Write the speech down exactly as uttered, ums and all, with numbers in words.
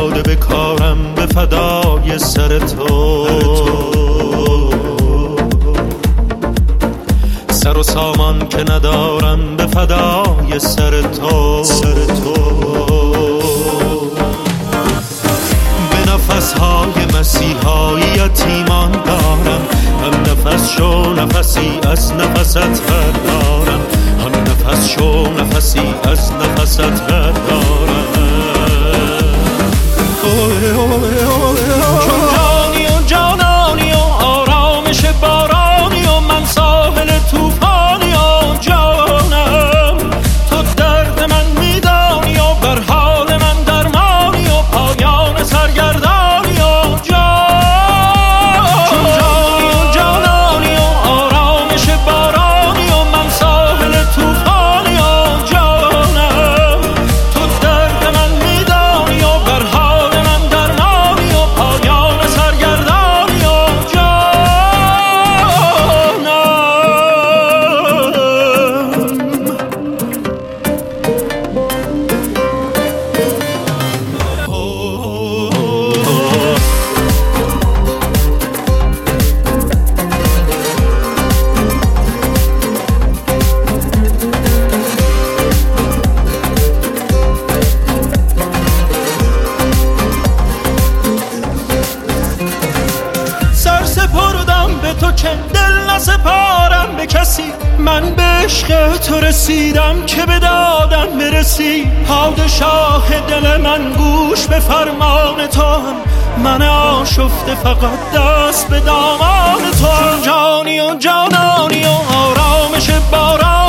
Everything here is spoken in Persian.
داده به کارم به فدای سر تو. سر و سامان که ندارم به فدای سر تو. سر تو به نفسهای مسیحایی یتیمان دارم، هم نفس شو نفسی از نفست بردارم، هم نفس شو نفسی از نفست بردارم. چون جانی و جانانی و آرامش بارانی و من ساحل توفانی و جانم، تو درد من میدانی و بر حال من درمانی و پایان سرگردانی و جان. چون جانی و جانانی و آرامش بارانی و من ساحل توفانی و جانم، تو درد من میدانی و بر حال من درمانی و پایان سرگردانی و جانم. سر سپردم به تو که دل نسپارم به کسی، من به عشق تو رسیدم که به دادم برسی. پادشاه دل من گوش به فرمان تو هم، من آشفته فقط دست به دامان تو. چون جانی و جانانی و آرامش باران